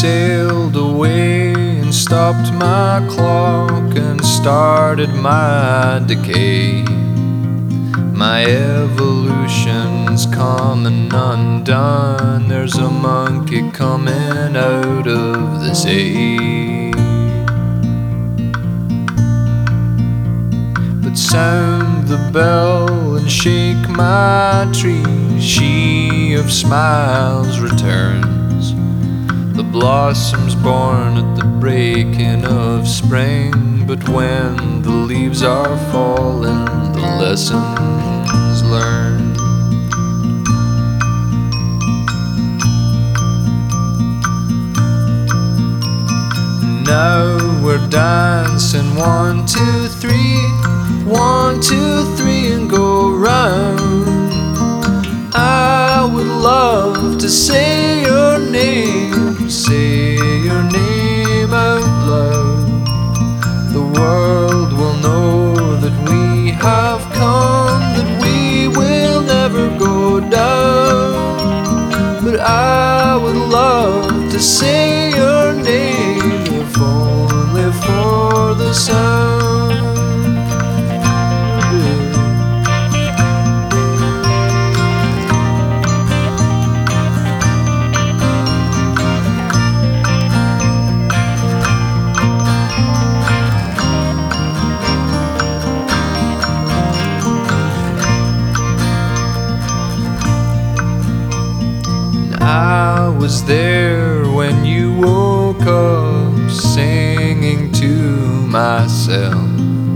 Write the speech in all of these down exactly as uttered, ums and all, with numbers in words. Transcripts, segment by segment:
sailed away and stopped my clock and started my decay. My evolution's coming undone. There's a monkey coming out of the sea. But sound the bell and shake my tree. She of smiles returns. The blossoms born at the breaking of spring. But when the leaves are falling, the lessons learned. Now we're dancing one, two, three. One, two, three, and go round. I would love to say your name, say your name out loud. The world will know that we have come, that we will never go down. But I would love to say your name, if only for the sound. I was there when you woke up, singing to myself,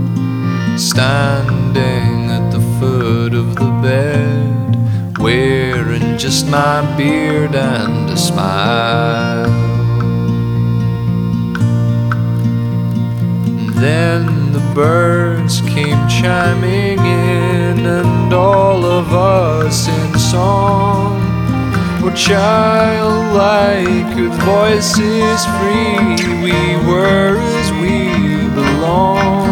standing at the foot of the bed, wearing just my beard and a smile. And then the birds came chiming in, and all of us in song were childlike, with voices free. We were as we belong.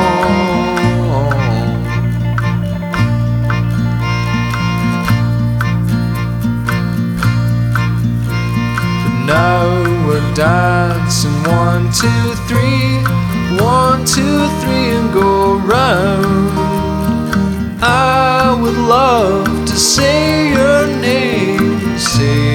But now we're dancing one, two, three. One, two, three, and go round. I would love to say your name, say